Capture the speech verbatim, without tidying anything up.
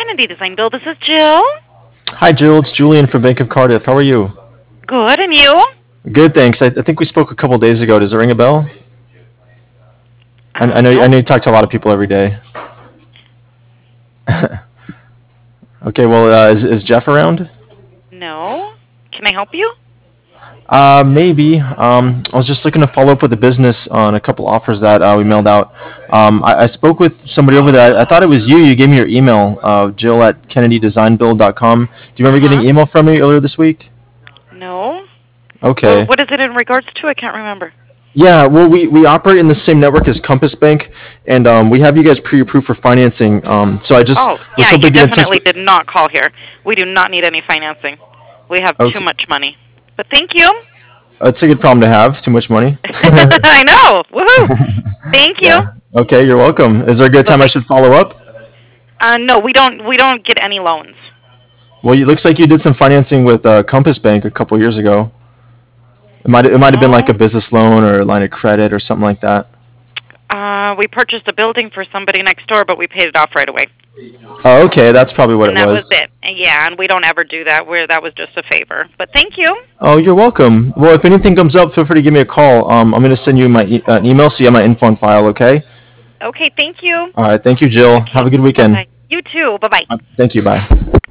Kennedy Design Build. This is Jill. Hi, Jill. It's Julian from Bank of Cardiff. How are you? Good, and you? Good, thanks. I, I think we spoke a couple days ago. Does it ring a bell? I, I Um, know. I nope. know you talk to a lot of people every day. Okay. Well, uh, is is Jeff around? No. Can I help you? Uh, maybe. Um, I was just looking to follow up with the business on a couple offers that uh, we mailed out. Um, I, I spoke with somebody over there. I, I thought it was you. You gave me your email, uh, Jill at kennedy design build dot com. Do you remember Uh-huh. getting email from me earlier this week? No. Well, Okay. what is it in regards to? I can't remember. Yeah, well, we, we operate in the same network as Compass Bank, and um, we have you guys pre-approved for financing. Um, so I just Oh, was yeah, hoping you to get in touch definitely with. did not call here. We do not need any financing. We have too Okay, much money. But thank you. it's a good problem to have. Too much money. I know. Woohoo. Thank you. Yeah. Okay, you're welcome. Is there a good time I Bye-bye. should follow up? Uh, no, we don't. We don't get any loans. Well, it looks like you did some financing with uh, Compass Bank a couple years ago. It might it might have been like a No. business loan or a line of credit or something like that. Uh, we purchased a building for somebody next door, but we paid it off right away. Oh, okay, that's probably what And it that was was. it. And yeah, and we don't ever do that. Where that was just a favor. But thank you. Oh, you're welcome. Well, if anything comes up, feel free to give me a call. Um, I'm gonna send you my e- uh, email so you have my info on file. Okay. Okay, thank you. All right. Thank you, Jill. Have Okay, a good weekend. bye-bye. You too. Bye-bye. Uh, Thank you. Bye.